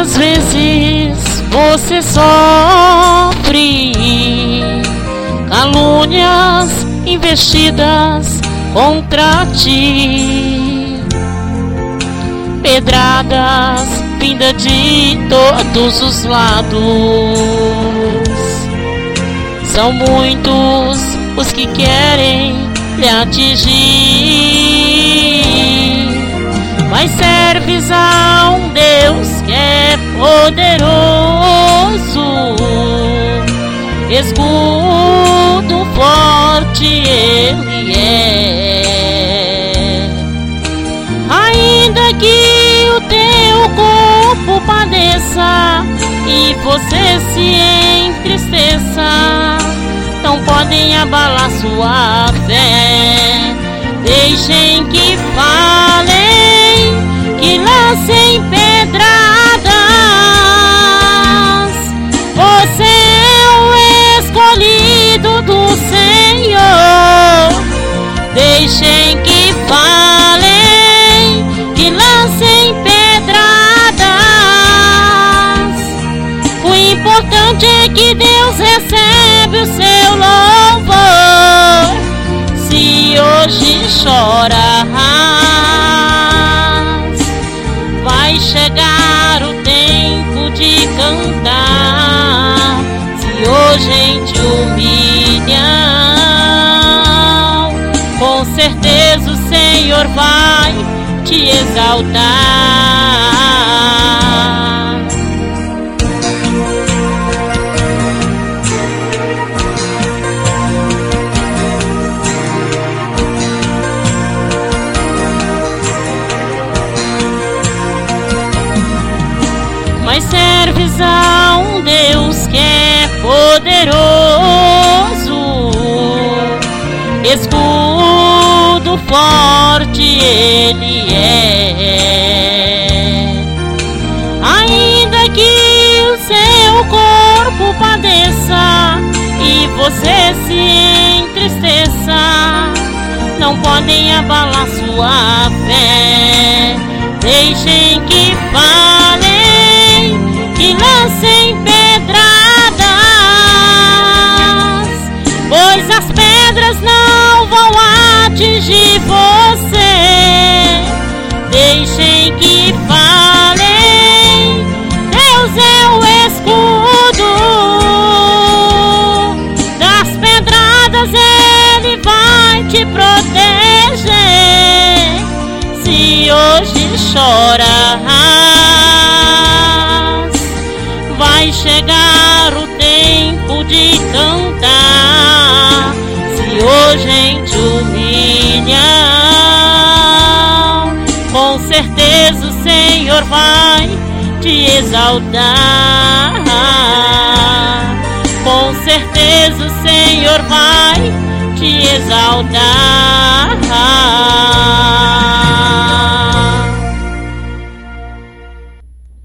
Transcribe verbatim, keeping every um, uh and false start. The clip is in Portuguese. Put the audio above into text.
Quantas vezes você sofre calúnias investidas contra ti, pedradas vindas de todos os lados. São muitos os que querem lhe atingir, mas serves a um Deus que é poderoso, escudo forte Ele é. Ainda que o teu corpo padeça e você se entristeça, não podem abalar sua fé. Deixem que falem, que lancem pedradas. Você é o escolhido do Senhor. Deixem que falem, que lancem pedradas. O importante é que Deus recebe o seu louvor. Se hoje choras, vai chegar o tempo de cantar. Se hoje te humilham, com certeza o Senhor vai te exaltar. Mas serves a um Deus que é poderoso, escudo forte Ele é. Ainda que o seu corpo padeça e você se entristeça, não podem abalar sua fé. Deixem que falem, que lancem pedradas, pois as pedras não vão atingir você. Deixem que falem, Deus é o escudo das pedradas, Ele vai te proteger. Se hoje choras, vai chegar o tempo de cantar. Se hoje te humilham, com certeza o Senhor vai te exaltar. Com certeza o Senhor vai te exaltar.